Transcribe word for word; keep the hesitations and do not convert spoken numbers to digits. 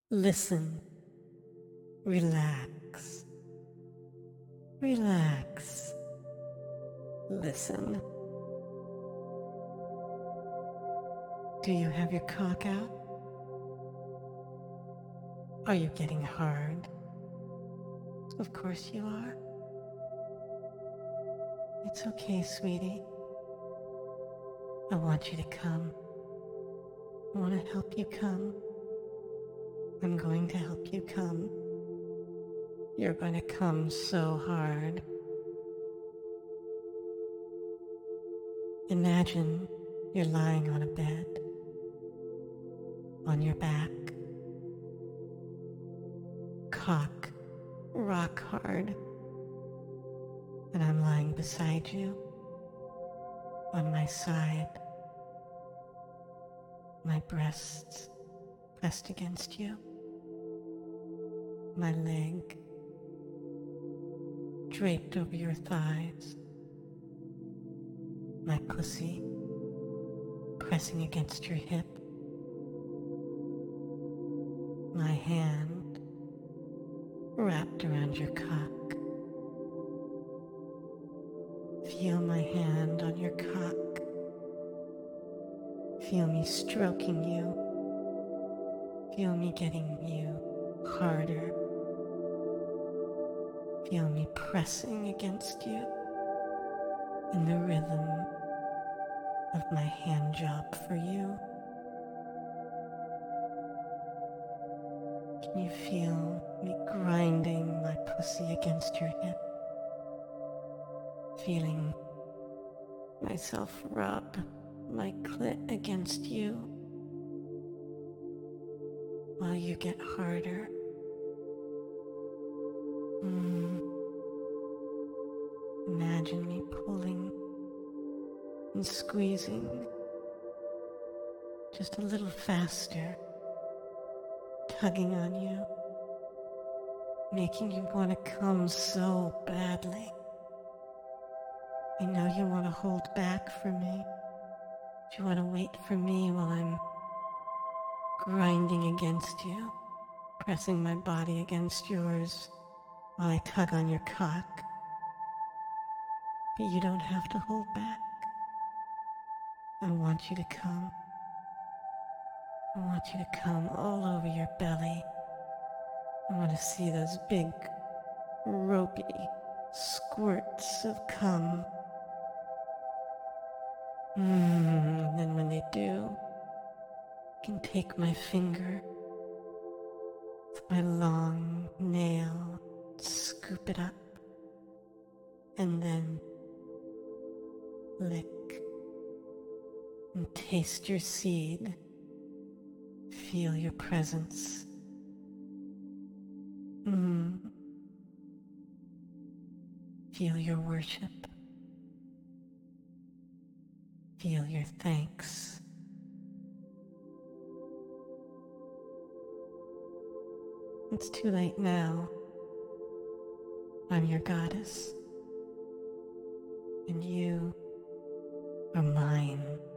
Listen, relax, relax, listen. Do you have your cock out? Are you getting hard? Of course you are. It's okay, sweetie. I want you to come. I want to help you come. I'm going to help you come. You're going to come so hard. Imagine you're lying on a bed, on your back, cock rock hard, and I'm lying beside you, on my side, my breasts pressed against you, my leg draped over your thighs, my pussy pressing against your hip, my hand wrapped around your cock. Feel my hand on your cock. Feel me stroking you. Feel me getting you harder. Feel me pressing against you in the rhythm of my hand job for you. Can you feel me grinding my pussy against your hip? Feeling myself rub my clit against you while you get harder. Mm. Imagine me pulling and squeezing just a little faster, tugging on you, making you want to come so badly. I know you want to hold back for me. You want to wait for me while I'm grinding against you, pressing my body against yours while I tug on your cock. But you don't have to hold back. I want you to come. I want you to come all over your belly. I want to see those big, ropey squirts of cum. Mm, and then when they do, I can take my finger with my long nail, scoop it up, and then lick and taste your seed. Feel your presence. Mm. Feel your worship. Feel your thanks. It's too late now. I'm your goddess, and you are mine.